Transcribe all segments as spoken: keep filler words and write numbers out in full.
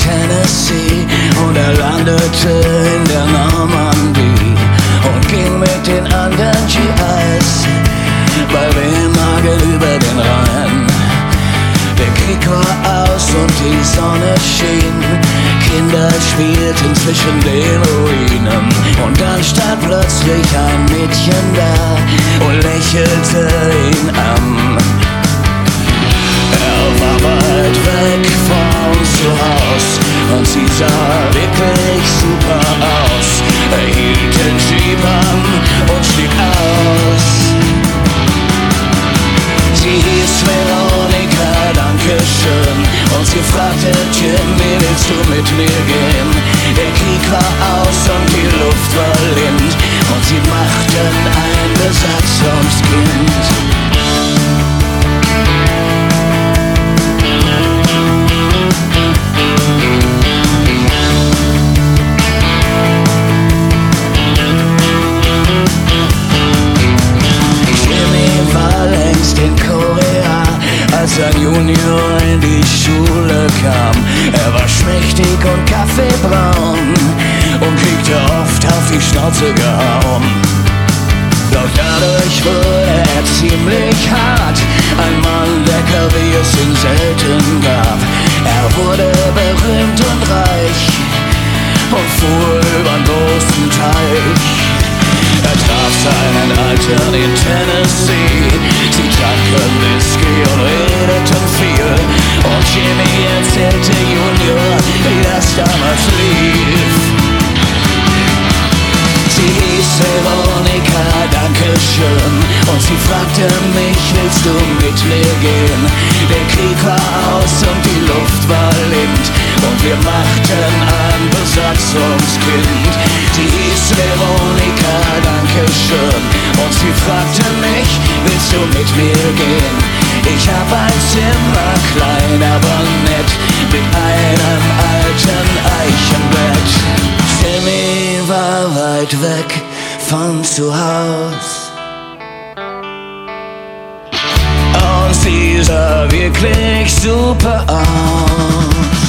Tennessee und er landete in der Normandie und ging mit den anderen G Is bei Remagen über den Rhein. Der Krieg war aus und die Sonne schien, Kinder spielten zwischen den Ruinen und dann stand plötzlich ein Mädchen da und lächelte ihn an. Er war weit weg von zu Haus und sie sah wirklich super aus. Er hielt den Jeep an und stieg aus. Sie hieß Veronika, Dankeschön, und sie fragte Jimmy, willst du mit mir gehen? Der Krieg war aus und die Luft war lind und sie machten ein Besatzungskind. Als ein Junior in die Schule kam, er war schmächtig und kaffeebraun und kriegte oft auf die Schnauze gehauen. Doch dadurch wurde er ziemlich hart, ein Mann, der wie es ihn selten gab. Er wurde berühmt und reich und fuhr übern großen Teich. Er traf seinen Alten in Tennessee, sie tranken Whisky und redeten viel. Und Jimmy erzählte Junior, wie das damals lief. Sie hieß Veronika, Dankeschön, und sie fragte mich, willst du mit mir gehen? Der Krieg war aus und die Luft war lind und wir machten ein Besatzungskind. Sie hieß Veronika, Dankeschön, und sie fragte mich, willst du mit mir gehen? Ich hab ein Zimmer, klein aber nett, mit einem alten Eichenbett. Jimmy war weit weg von zu Haus und sie sah wirklich super aus.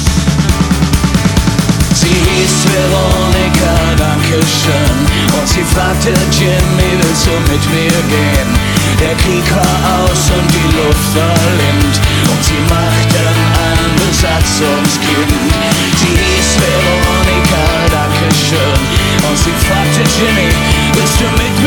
Sie hieß Veronika, Dankeschön, und sie fragte Jimmy, willst du mit mir gehen? Der Krieg war aus und die Luft war lind und sie machten ein Besatzungskind. Sie hieß Veronika, Dankeschön, und sie fragte Jimmy, willst du mit